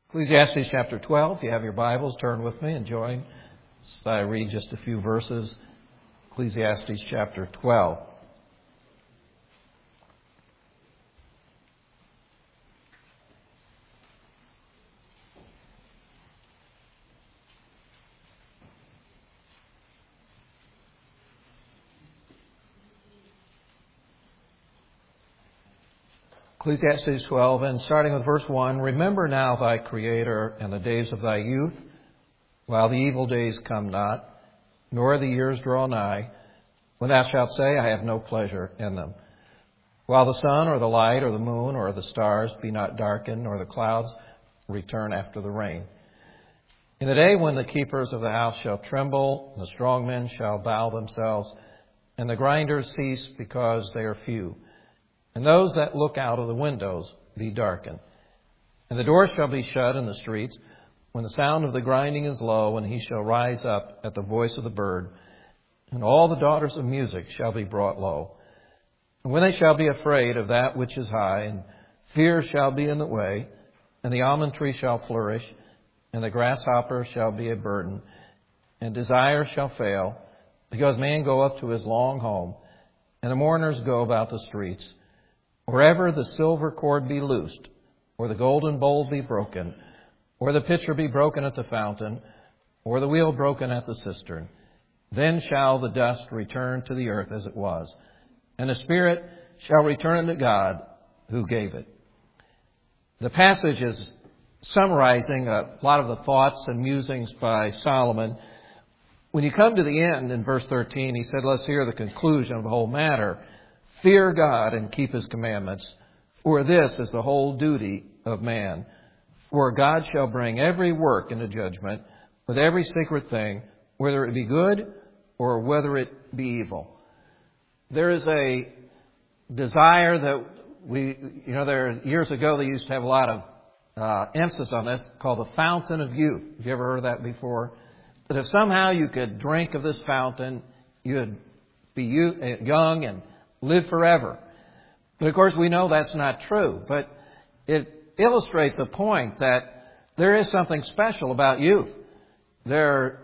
Ecclesiastes chapter 12. If you have your Bibles, turn with me and join as I read just a few verses. Ecclesiastes chapter 12. Ecclesiastes 12, and starting with verse 1, Remember now thy Creator and the days of thy youth, while the evil days come not, nor the years draw nigh, when thou shalt say, I have no pleasure in them. While the sun or the light or the moon or the stars be not darkened, nor the clouds return after the rain. In the day when the keepers of the house shall tremble, and the strong men shall bow themselves, and the grinders cease because they are few. And those that look out of the windows be darkened. And the doors shall be shut in the streets, when the sound of the grinding is low, and he shall rise up at the voice of the bird. And all the daughters of music shall be brought low. And when they shall be afraid of that which is high, and fear shall be in the way, and the almond tree shall flourish, and the grasshopper shall be a burden, and desire shall fail, because man go up to his long home, and the mourners go about the streets. Wherever the silver cord be loosed, or the golden bowl be broken, or the pitcher be broken at the fountain, or the wheel broken at the cistern, then shall the dust return to the earth as it was, and the spirit shall return to God who gave it. The passage is summarizing a lot of the thoughts and musings by Solomon. When you come to the end in verse 13, he said, let's hear the conclusion of the whole matter. Fear God and keep His commandments, for this is the whole duty of man. For God shall bring every work into judgment with every secret thing, whether it be good or whether it be evil. There is a desire that years ago they used to have a lot of emphasis on this, called the fountain of youth. Have you ever heard of that before? That if somehow you could drink of this fountain, you'd be young and live forever. But of course we know that's not true. But it illustrates the point that there is something special about youth. There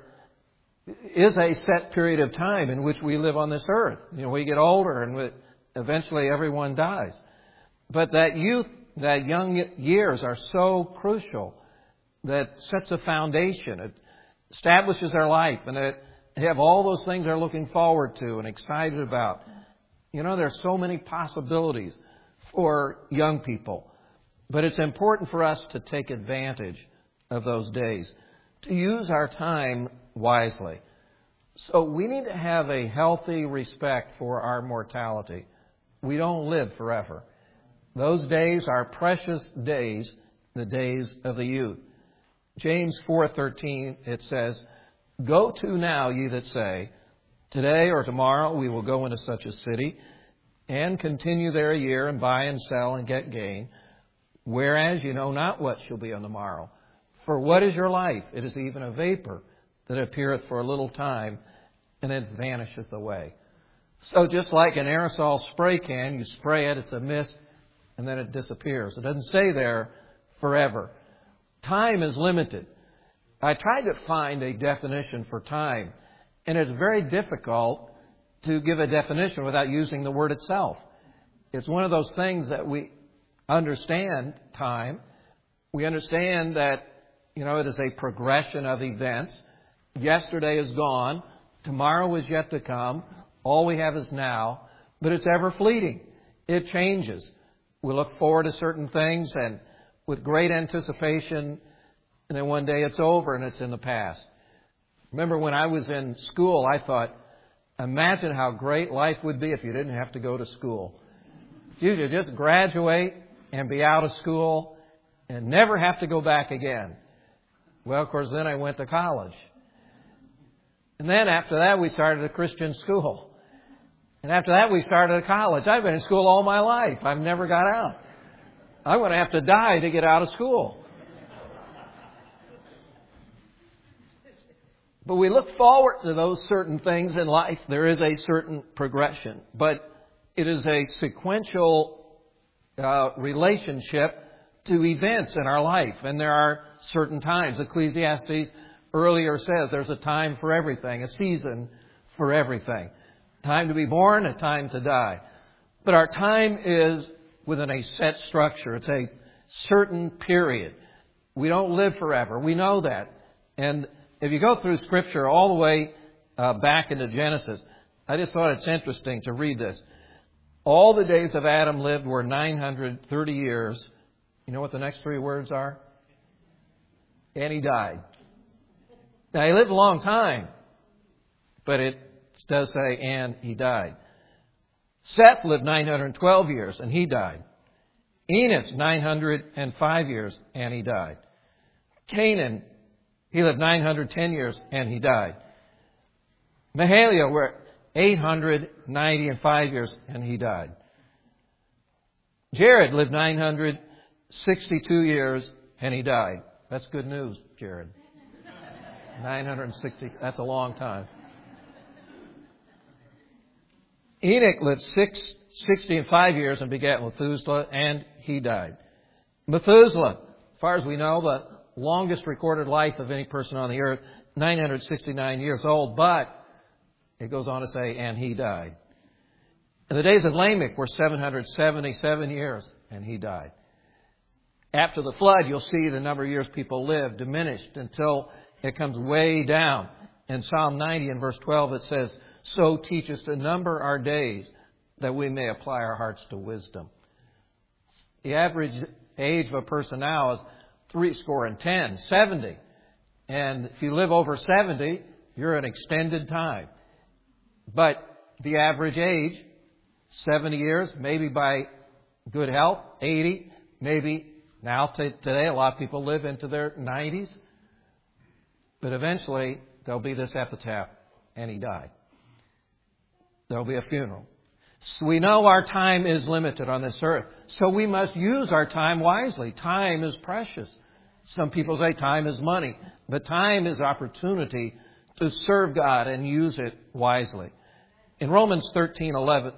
is a set period of time in which we live on this earth. We get older and eventually everyone dies. But that youth, that young years are so crucial that sets a foundation. It establishes our life, and they have all those things they're looking forward to and excited about. There's so many possibilities for young people. But it's important for us to take advantage of those days, to use our time wisely. So we need to have a healthy respect for our mortality. We don't live forever. Those days are precious days, the days of the youth. James 4:13, it says, Go to now, ye that say, Today or tomorrow we will go into such a city and continue there a year and buy and sell and get gain, whereas you know not what shall be on the morrow. For what is your life? It is even a vapor that appeareth for a little time and then vanisheth away. So just like an aerosol spray can, you spray it, it's a mist, and then it disappears. It doesn't stay there forever. Time is limited. I tried to find a definition for time, and it's very difficult to give a definition without using the word itself. It's one of those things that we understand time. We understand that, it is a progression of events. Yesterday is gone. Tomorrow is yet to come. All we have is now. But it's ever fleeting. It changes. We look forward to certain things and with great anticipation, and then one day it's over and it's in the past. Remember when I was in school, I thought, imagine how great life would be if you didn't have to go to school. If you could just graduate and be out of school and never have to go back again. Well, of course, then I went to college. And then after that, we started a Christian school. And after that, we started a college. I've been in school all my life. I've never got out. I'm going to have to die to get out of school. But we look forward to those certain things in life. There is a certain progression. But it is a sequential relationship to events in our life. And there are certain times. Ecclesiastes earlier says there's a time for everything, a season for everything. Time to be born, a time to die. But our time is within a set structure. It's a certain period. We don't live forever. We know that. And if you go through Scripture all the way back into Genesis, I just thought it's interesting to read this. All the days of Adam lived were 930 years. You know what the next three words are? And he died. Now, he lived a long time, but it does say, and he died. Seth lived 912 years, and he died. Enos, 905 years, and he died. Canaan, he lived 910 years, and he died. Mahalalel were 895 years, and he died. Jared lived 962 years, and he died. That's good news, Jared. 960, that's a long time. Enoch lived 65 years and begat Methuselah, and he died. Methuselah, as far as we know, the longest recorded life of any person on the earth, 969 years old, but it goes on to say, and he died. And the days of Lamech were 777 years, and he died. After the flood, you'll see the number of years people lived diminished until it comes way down. In Psalm 90 and verse 12 it says, so teach us to number our days that we may apply our hearts to wisdom. The average age of a person now is 70. And if you live over 70, you're an extended time. But the average age, 70 years, maybe by good health, 80, maybe now today a lot of people live into their 90s. But eventually there'll be this epitaph, and he died. There'll be a funeral. So we know our time is limited on this earth. So we must use our time wisely. Time is precious. Some people say time is money. But time is opportunity to serve God and use it wisely. In Romans 13,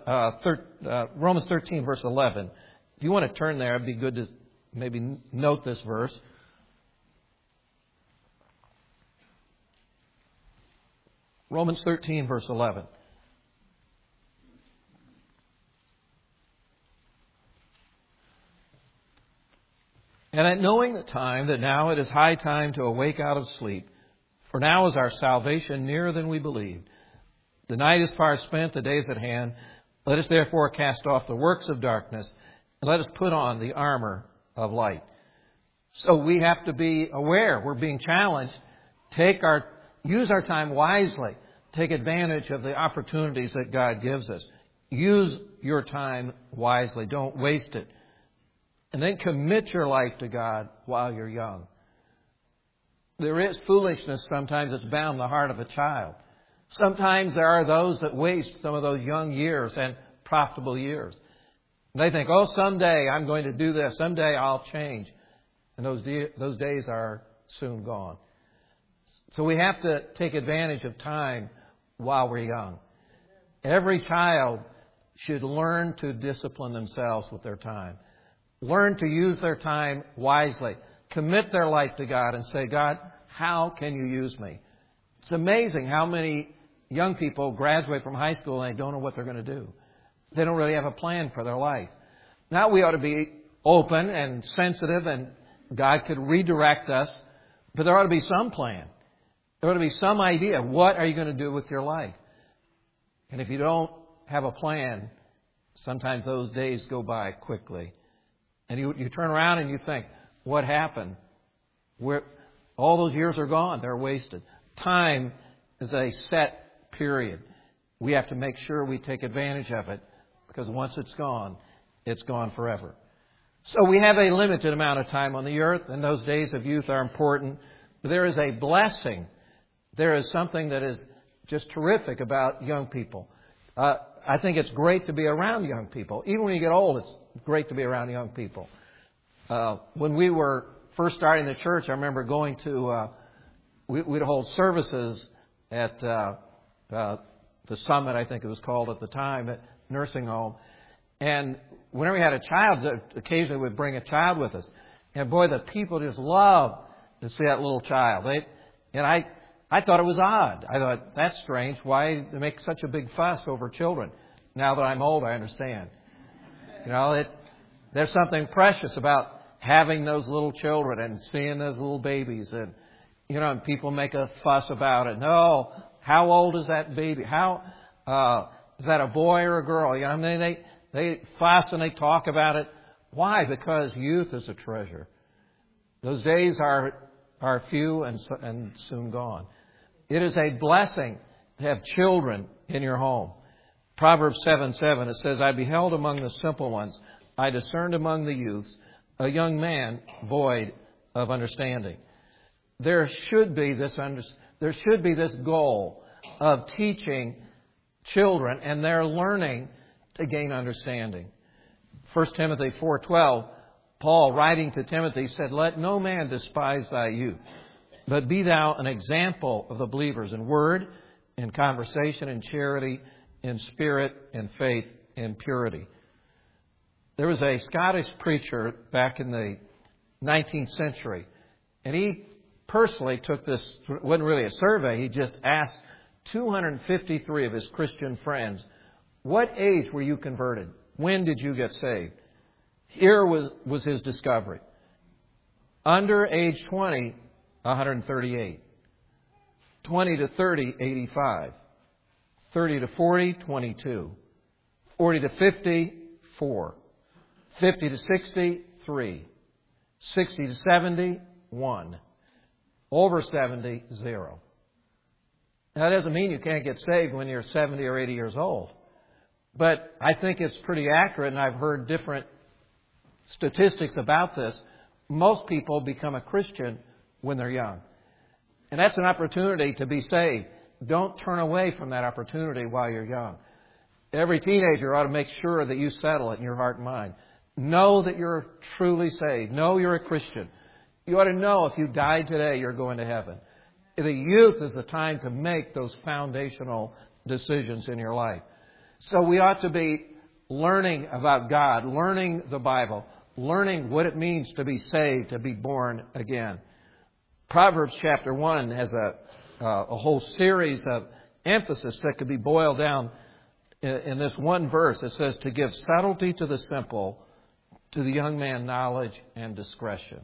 verse 11, if you want to turn there, it'd be good to maybe note this verse. Romans 13, verse 11. And at knowing the time, that now it is high time to awake out of sleep, for now is our salvation nearer than we believed. The night is far spent, the day is at hand. Let us therefore cast off the works of darkness, and let us put on the armor of light. So we have to be aware. We're being challenged. Use our time wisely. Take advantage of the opportunities that God gives us. Use your time wisely. Don't waste it. And then commit your life to God while you're young. There is foolishness sometimes that's bound the heart of a child. Sometimes there are those that waste some of those young years and profitable years. And they think, someday I'm going to do this. Someday I'll change. And those days are soon gone. So we have to take advantage of time while we're young. Every child should learn to discipline themselves with their time. Learn to use their time wisely. Commit their life to God and say, God, how can you use me? It's amazing how many young people graduate from high school and they don't know what they're going to do. They don't really have a plan for their life. Now we ought to be open and sensitive, and God could redirect us, but there ought to be some plan. There ought to be some idea. What are you going to do with your life? And if you don't have a plan, sometimes those days go by quickly. And you turn around and you think, what happened? All those years are gone. They're wasted. Time is a set period. We have to make sure we take advantage of it, because once it's gone forever. So we have a limited amount of time on the earth, and those days of youth are important. But there is a blessing. There is something that is just terrific about young people. I think it's great to be around young people. Even when you get old, it's great to be around young people. When we were first starting the church, I remember going to, we'd hold services at the Summit, I think it was called at the time, at nursing home. And whenever we had a child, occasionally we'd bring a child with us. And boy, the people just love to see that little child. I thought it was odd. I thought, that's strange. Why they make such a big fuss over children? Now that I'm old, I understand. There's something precious about having those little children and seeing those little babies. And people make a fuss about it. No, how old is that baby? How is that a boy or a girl? They fuss and they talk about it. Why? Because youth is a treasure. Those days are few and soon gone. It is a blessing to have children in your home. Proverbs 7:7, it says, I beheld among the simple ones, I discerned among the youths, a young man void of understanding. There should be this goal of teaching children and their learning to gain understanding. 1 Timothy 4:12, Paul, writing to Timothy, said, Let no man despise thy youth, but be thou an example of the believers in word, in conversation, in charity, in spirit, in faith, in purity. There was a Scottish preacher back in the 19th century, and he personally took this, it wasn't really a survey, he just asked 253 of his Christian friends, what age were you converted? When did you get saved? Here was his discovery. Under age 20, 138. 20 to 30, 85. 30 to 40, 22. 40 to 50, 4. 50 to 60, 3. 60 to 70, 1. Over 70, 0. Now, that doesn't mean you can't get saved when you're 70 or 80 years old. But I think it's pretty accurate, and I've heard different statistics about this. Most people become a Christian when they're young. And that's an opportunity to be saved. Don't turn away from that opportunity while you're young. Every teenager ought to make sure that you settle it in your heart and mind. Know that you're truly saved. Know you're a Christian. You ought to know if you died today, you're going to heaven. The youth is the time to make those foundational decisions in your life. So we ought to be learning about God, learning the Bible, learning what it means to be saved, to be born again. Proverbs chapter 1 has a whole series of emphasis that could be boiled down in this one verse. It says, to give subtlety to the simple, to the young man knowledge and discretion.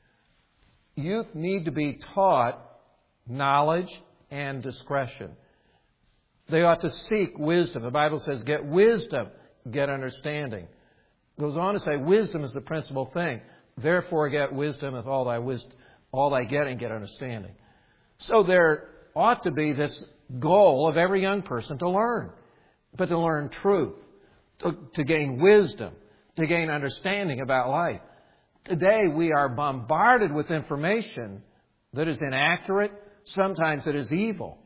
Youth need to be taught knowledge and discretion. They ought to seek wisdom. The Bible says, get wisdom, get understanding. It goes on to say, wisdom is the principal thing. Therefore, get wisdom with all thy getting, get understanding. So there ought to be this goal of every young person to learn, but to learn truth, to gain wisdom, to gain understanding about life. Today, we are bombarded with information that is inaccurate. Sometimes it is evil.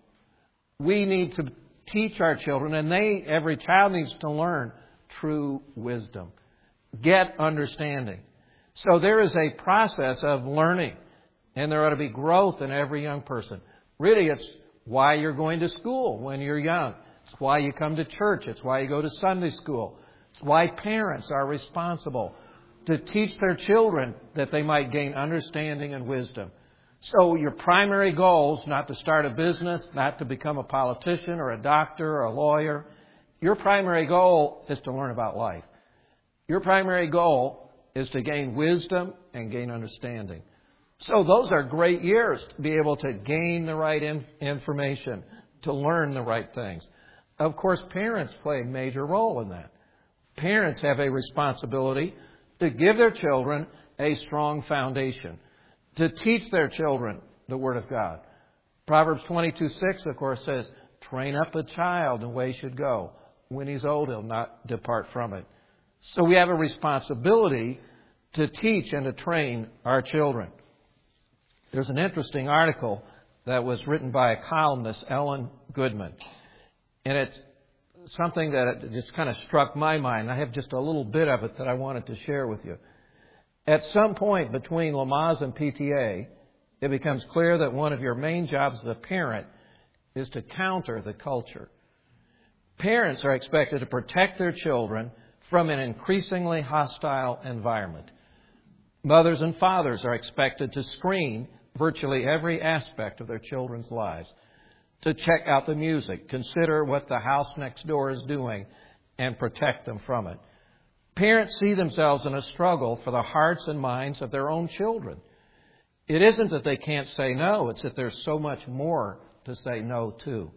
We need to teach our children, and every child needs to learn true wisdom. Get understanding. So there is a process of learning, and there ought to be growth in every young person. Really, it's why you're going to school when you're young. It's why you come to church. It's why you go to Sunday school. It's why parents are responsible to teach their children that they might gain understanding and wisdom. So your primary goal is not to start a business, not to become a politician or a doctor or a lawyer. Your primary goal is to learn about life. Your primary goal is to gain wisdom and gain understanding. So those are great years to be able to gain the right information, to learn the right things. Of course, parents play a major role in that. Parents have a responsibility to give their children a strong foundation, to teach their children the Word of God. Proverbs 22:6, of course, says, train up a child in the way he should go. When he's old, he'll not depart from it. So we have a responsibility to teach and to train our children. There's an interesting article that was written by a columnist, Ellen Goodman. And it's something that just kind of struck my mind. I have just a little bit of it that I wanted to share with you. At some point between Lamaze and PTA, it becomes clear that one of your main jobs as a parent is to counter the culture. Parents are expected to protect their children from an increasingly hostile environment. Mothers and fathers are expected to screen virtually every aspect of their children's lives, to check out the music, consider what the house next door is doing, and protect them from it. Parents see themselves in a struggle for the hearts and minds of their own children. It isn't that they can't say no, it's that there's so much more to say no to.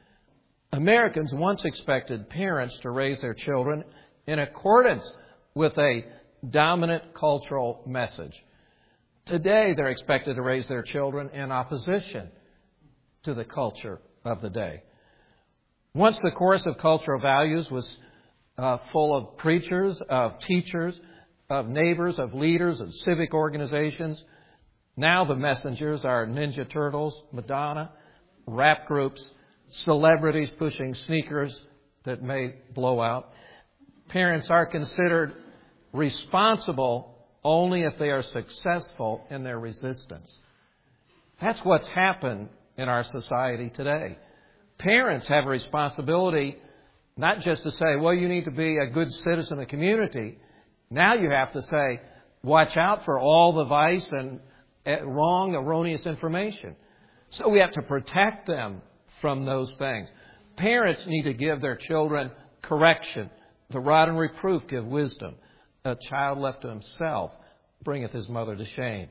Americans once expected parents to raise their children in accordance with a dominant cultural message. Today, they're expected to raise their children in opposition to the culture of the day. Once the course of cultural values was full of preachers, of teachers, of neighbors, of leaders, of civic organizations. Now the messengers are Ninja Turtles, Madonna, rap groups, celebrities pushing sneakers that may blow out. Parents are considered responsible only if they are successful in their resistance. That's what's happened in our society today. Parents have a responsibility not just to say, well, you need to be a good citizen of the community. Now you have to say, watch out for all the vice and wrong, erroneous information. So we have to protect them from those things. Parents need to give their children correction. The rod and reproof give wisdom. A child left to himself bringeth his mother to shame.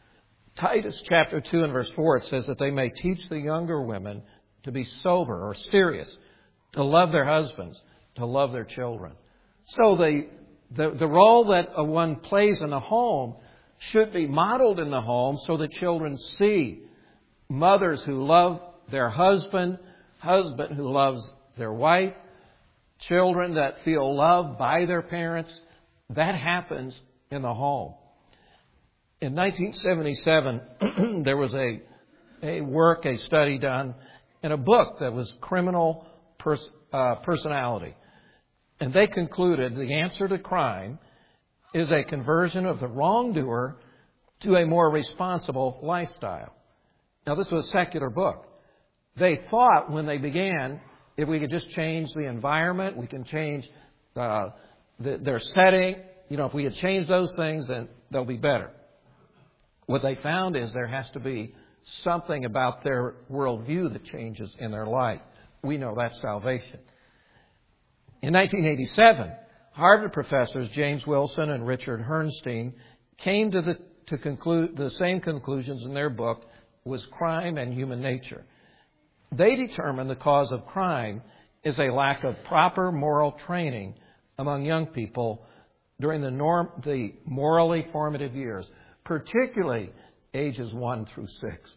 Titus chapter 2 and verse 4, it says that they may teach the younger women to be sober or serious, to love their husbands, to love their children. So the role that one plays in the home should be modeled in the home so that children see mothers who love their husband who loves their wife, children that feel loved by their parents. That happens in the home. In 1977, there was a study done in a book that was criminal personality. And they concluded the answer to crime is a conversion of the wrongdoer to a more responsible lifestyle. Now, this was a secular book. They thought when they began, if we could just change the environment, we can change their setting. If we could change those things, then they'll be better. What they found is there has to be something about their worldview that changes in their life. We know that's salvation. In 1987, Harvard professors James Wilson and Richard Herrnstein came to conclude the same conclusions in their book was crime and human nature. They determined the cause of crime is a lack of proper moral training among young people during the morally formative years, particularly ages 1 through 6.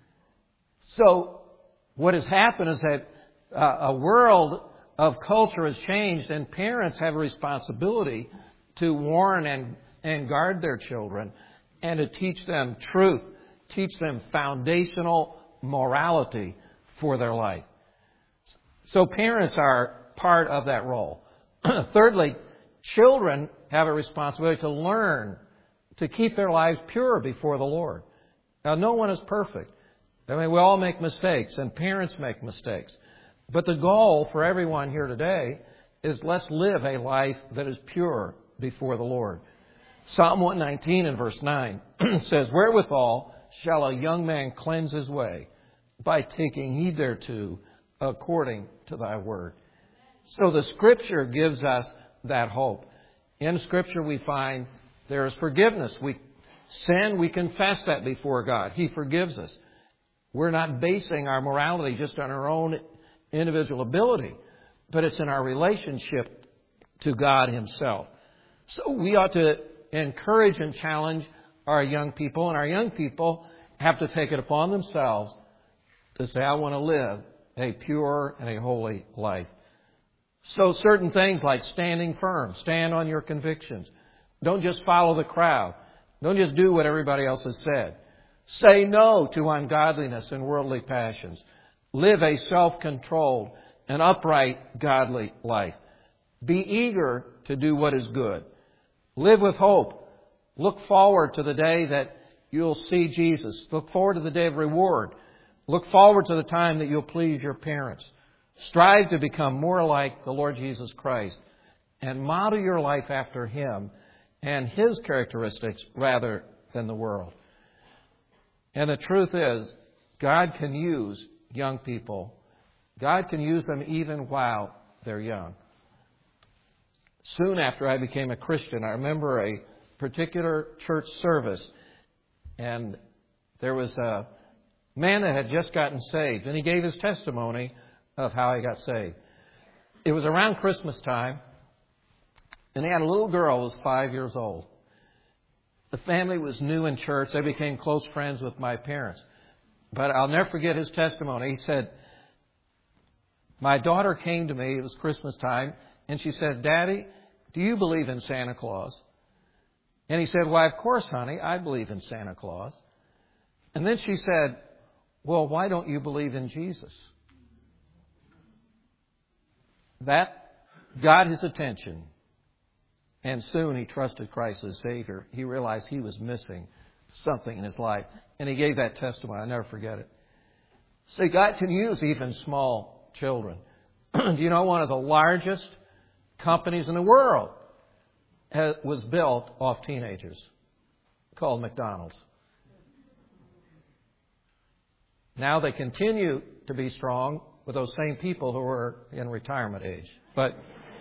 So what has happened is that a world of culture has changed, and parents have a responsibility to warn and guard their children and to teach them truth, teach them foundational morality for their life. So parents are part of that role. Thirdly, children have a responsibility to learn to keep their lives pure before the Lord. Now, no one is perfect. We all make mistakes, and parents make mistakes. But the goal for everyone here today is let's live a life that is pure before the Lord. Psalm 119 and verse 9 says, wherewithal shall a young man cleanse his way? By taking heed thereto, according to thy word. So the Scripture gives us that hope. In Scripture we find there is forgiveness. We sin, we confess that before God. He forgives us. We're not basing our morality just on our own individual ability, but it's in our relationship to God Himself. So we ought to encourage and challenge our young people, and our young people have to take it upon themselves to say, I want to live a pure and a holy life. So certain things like standing firm, stand on your convictions. Don't just follow the crowd. Don't just do what everybody else has said. Say no to ungodliness and worldly passions. Live a self-controlled and upright, godly life. Be eager to do what is good. Live with hope. Look forward to the day that you'll see Jesus. Look forward to the day of reward. Look forward to the time that you'll please your parents. Strive to become more like the Lord Jesus Christ and model your life after Him and His characteristics rather than the world. And the truth is, God can use young people. God can use them even while they're young. Soon after I became a Christian, I remember a particular church service, and there was a man that had just gotten saved, and he gave his testimony of how he got saved. It was around Christmas time, and he had a little girl who was 5 years old. The family was new in church. They became close friends with my parents. But I'll never forget his testimony. He said, my daughter came to me, it was Christmas time, and she said, Daddy, do you believe in Santa Claus? And he said, why, of course, honey, I believe in Santa Claus. And then she said, well, why don't you believe in Jesus? That got his attention. And soon he trusted Christ as Savior. He realized he was missing something in his life. And he gave that testimony. I'll never forget it. See, God can use even small children. Do you know one of the largest companies in the world was built off teenagers, called McDonald's? Now they continue to be strong with those same people who are in retirement age. But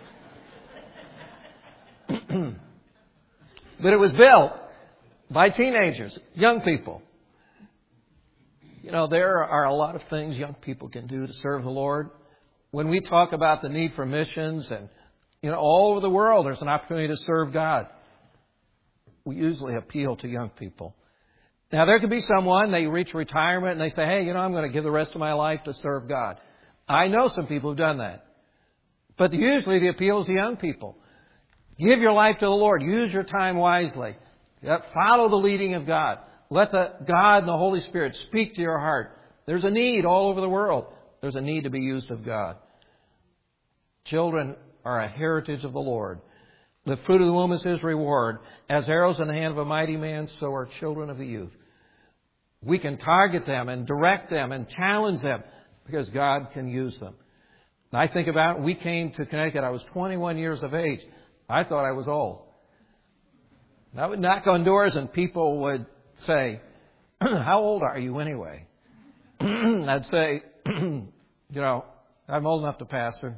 it was built by teenagers, young people. You know, there are a lot of things young people can do to serve the Lord. When we talk about the need for missions and, you know, all over the world there's an opportunity to serve God, we usually appeal to young people. Now, there could be someone, they reach retirement and they say, hey, you know, I'm going to give the rest of my life to serve God. I know some people who've done that. But usually the appeal is to young people. Give your life to the Lord. Use your time wisely. Follow the leading of God. Let God and the Holy Spirit speak to your heart. There's a need all over the world. There's a need to be used of God. Children are a heritage of the Lord. The fruit of the womb is His reward. As arrows in the hand of a mighty man, so are children of the youth. We can target them and direct them and challenge them because God can use them. And I think about it, we came to Connecticut. I was 21 years of age. I thought I was old. And I would knock on doors and people would say, how old are you anyway? I'd say, you know, I'm old enough to pastor.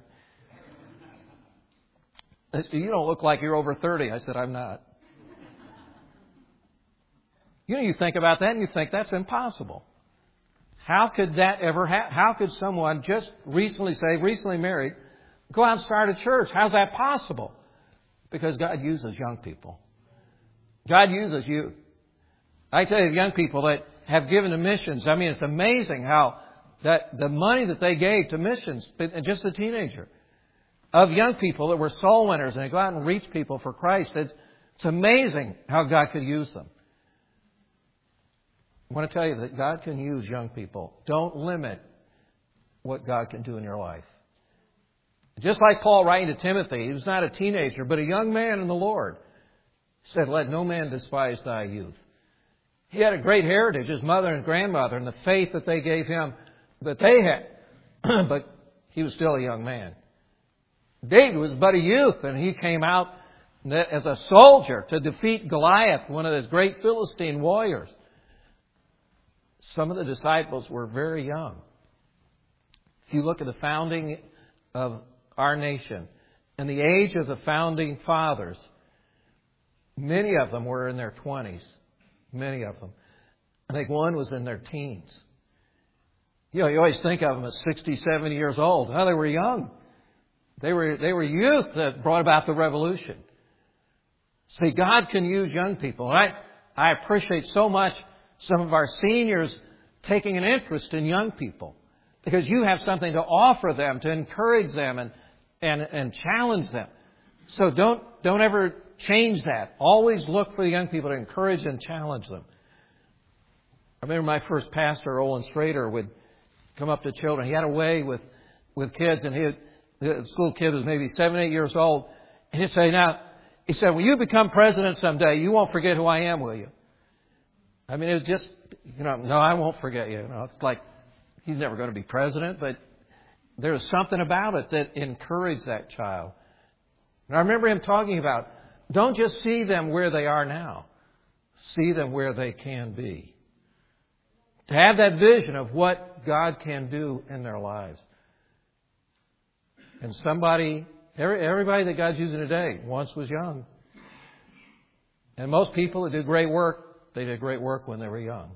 They said, you don't look like you're over 30. I said, I'm not. You know, you think about that and you think that's impossible. How could that ever happen? How could someone just recently married, go out and start a church? How's that possible? Because God uses young people. God uses youth. I tell you, young people that have given to missions, I mean, it's amazing how that the money that they gave to missions, just a teenager, of young people that were soul winners and they go out and reach people for Christ. It's amazing how God could use them. I want to tell you that God can use young people. Don't limit what God can do in your life. Just like Paul writing to Timothy, he was not a teenager, but a young man in the Lord. He said, let no man despise thy youth. He had a great heritage, his mother and grandmother, and the faith that they gave him that they had. But he was still a young man. David was but a youth, and he came out as a soldier to defeat Goliath, one of those great Philistine warriors. Some of the disciples were very young. If you look at the founding of our nation and the age of the founding fathers, many of them were in their 20s. Many of them. I think one was in their teens. You know, you always think of them as 60, 70 years old. Oh, they were young. They were youth that brought about the revolution. See, God can use young people. And I appreciate so much some of our seniors taking an interest in young people because you have something to offer them, to encourage them and challenge them. So don't ever change that. Always look for the young people to encourage and challenge them. I remember my first pastor, Olin Strader, would come up to children. He had a way with kids, and the school kid was maybe 7, 8 years old. And he'd say, he said, when you become president someday, you won't forget who I am, will you? I mean, it was just, no, I won't forget you. It's like he's never going to be president, but there was something about it that encouraged that child. And I remember him talking about Don't just see them where they are now. See them where they can be. To have that vision of what God can do in their lives. And everybody that God's using today once was young. And most people that do great work, they did great work when they were young.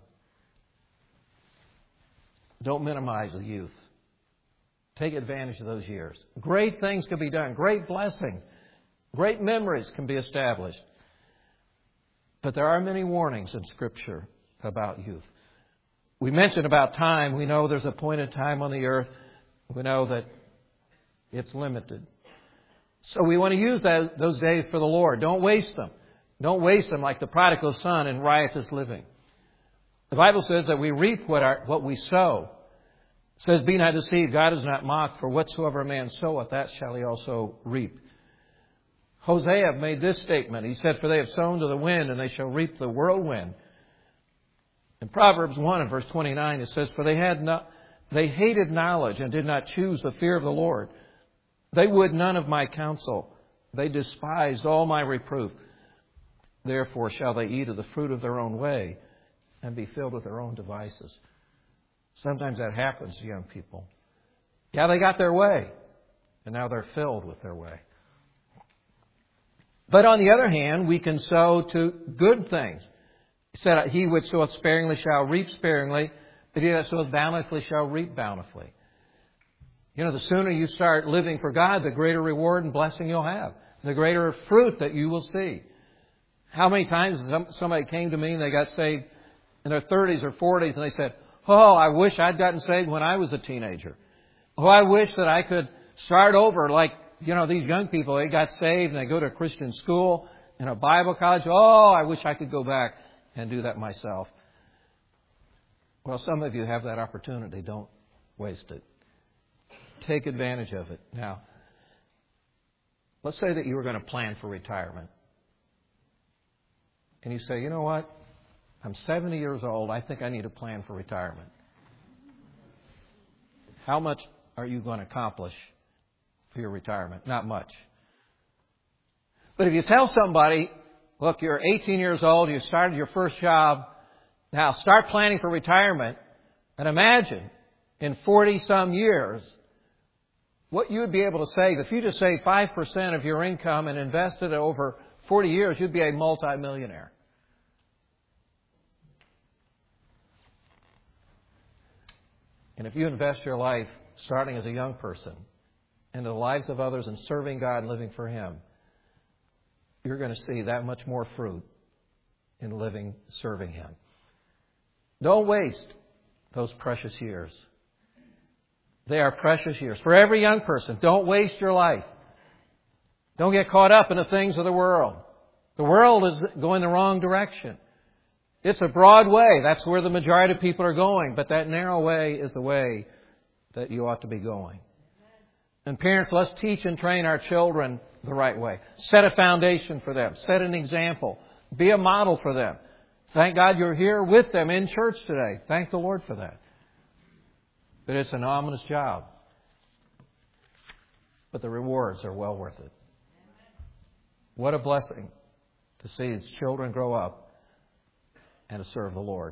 Don't minimize the youth. Take advantage of those years. Great things can be done. Great blessings. Great memories can be established. But there are many warnings in Scripture about youth. We mentioned about time. We know there's a point in time on the earth. We know that it's limited. So we want to use those days for the Lord. Don't waste them. Don't waste them like the prodigal son in riotous living. The Bible says that we reap what we sow. It says, be not deceived, God is not mocked, for whatsoever a man soweth, that shall he also reap. Hosea made this statement. He said, for they have sown to the wind, and they shall reap the whirlwind. In Proverbs 1 and verse 29, it says, for they hated knowledge and did not choose the fear of the Lord. They would none of my counsel. They despised all my reproof. Therefore shall they eat of the fruit of their own way and be filled with their own devices. Sometimes that happens to young people. Yeah, they got their way, and now they're filled with their way. But on the other hand, we can sow to good things. He said, he which soweth sparingly shall reap sparingly, but he that soweth bountifully shall reap bountifully. You know, the sooner you start living for God, the greater reward and blessing you'll have. The greater fruit that you will see. How many times somebody came to me and they got saved in their 30s or 40s and they said, oh, I wish I'd gotten saved when I was a teenager. Oh, I wish that I could start over like, these young people. They got saved and they go to a Christian school and a Bible college. Oh, I wish I could go back and do that myself. Well, some of you have that opportunity. Don't waste it. Take advantage of it. Now, let's say that you were going to plan for retirement. And you say, you know what? I'm 70 years old. I think I need a plan for retirement. How much are you going to accomplish for your retirement? Not much. But if you tell somebody, look, you're 18 years old, you started your first job, now start planning for retirement, and imagine in 40-some years what you would be able to save. If you just save 5% of your income and invested it over 40 years, you'd be a multimillionaire. And if you invest your life, starting as a young person, into the lives of others and serving God and living for Him, you're going to see that much more fruit in living, serving Him. Don't waste those precious years. They are precious years. For every young person, don't waste your life. Don't get caught up in the things of the world. The world is going the wrong direction. It's a broad way. That's where the majority of people are going. But that narrow way is the way that you ought to be going. And parents, let's teach and train our children the right way. Set a foundation for them. Set an example. Be a model for them. Thank God you're here with them in church today. Thank the Lord for that. But it's an ominous job. But the rewards are well worth it. What a blessing to see his children grow up and to serve the Lord.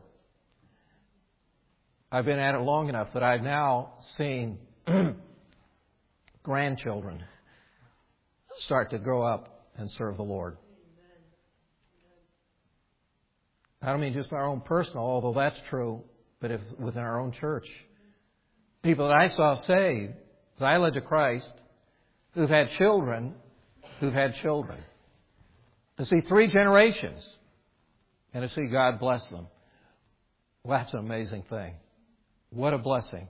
I've been at it long enough that I've now seen grandchildren start to grow up and serve the Lord. I don't mean just our own personal, although that's true, but it's within our own church. People that I saw saved, that I led to Christ, who've had children, To see 3 generations and to see God bless them. Well, that's an amazing thing. What a blessing.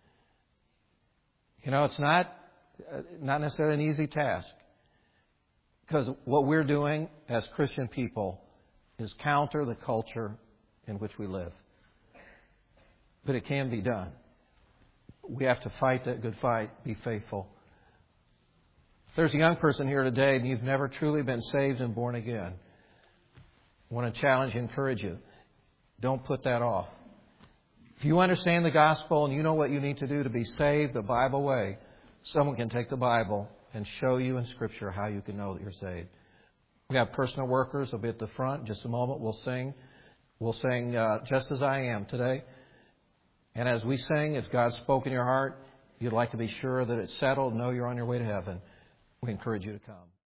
It's not necessarily an easy task. Because what we're doing as Christian people is counter the culture in which we live. But it can be done. We have to fight that good fight, be faithful. If there's a young person here today and you've never truly been saved and born again, I want to challenge and encourage you. Don't put that off. If you understand the gospel and you know what you need to do to be saved the Bible way, someone can take the Bible and show you in Scripture how you can know that you're saved. We have personal workers. They'll be at the front. In just a moment, we'll sing. We'll sing Just As I Am today. And as we sing, if God's spoken in your heart, you'd like to be sure that it's settled, know you're on your way to heaven, we encourage you to come.